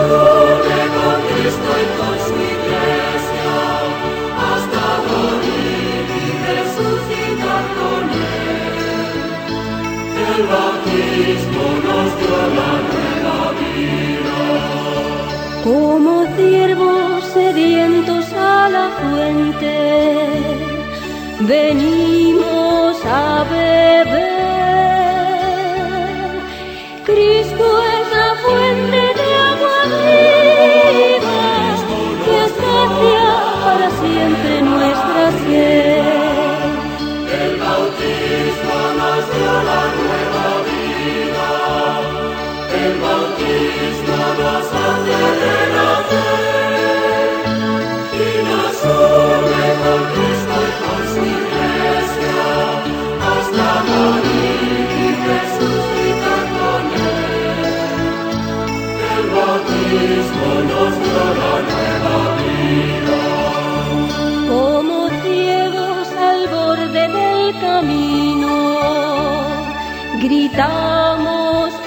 une con Cristo y con su iglesia, hasta morir y resucitar con él. El bautismo nos dio la nueva vida. Como ciervos sedientos a la fuente, venimos a beber. Cristo es la fuente de agua viva, que sacia para siempre nuestra sed. El bautismo nos dio la nueva vida. El bautismo nos hace renacer y nos une con Cristo y con su iglesia, hasta morir y resucitar con él. El bautismo nos dio la nueva vida. Como ciegos al borde del camino, gritamos a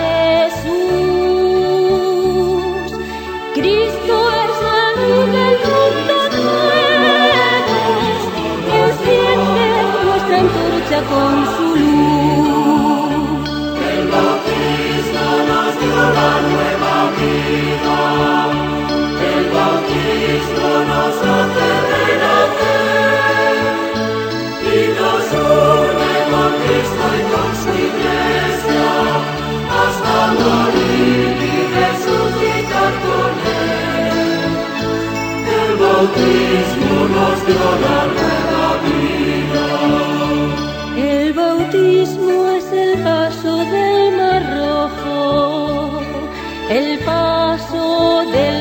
Jesús. Cristo es la luz del mundo nuevo, enciende nuestra antorcha con su luz. El bautismo nos dio la nueva vida. El bautismo nos hace renacer y nos une con Cristo y con su iglesia, hasta morir y resucitar con él. El bautismo nos dio la nueva vida. El bautismo es el paso del Mar Rojo, el paso del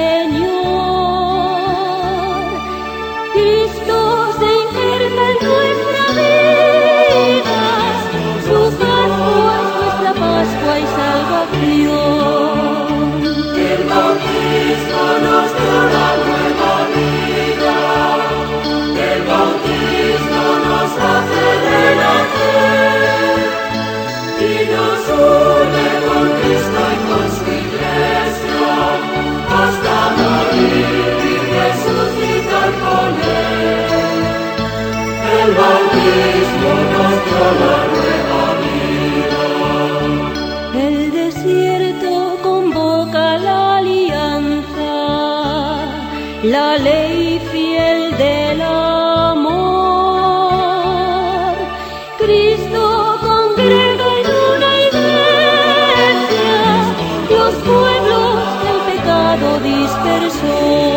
Señor. Cristo se injerta en nuestra vida, su Pascua es nuestra Pascua y salvación. El bautismo nos dio la nueva vida. El bautismo nos hace renacer y nos une con Cristo y con su iglesia, hasta morir y resucitar con él. El bautismo nos dio la nueva vida. El desierto convoca la alianza, la ley fiel del amor. Cristo congrega en una iglesia, los pueblos del pecado dispersó.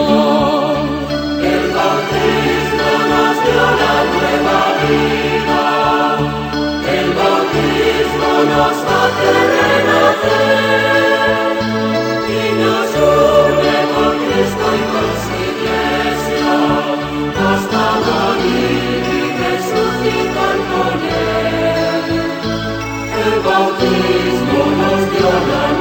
El bautismo nos dio la nueva vida. El bautismo nos hace renacer y nos une con Cristo y con su iglesia, hasta morir y resucitar con él. El bautismo nos dio la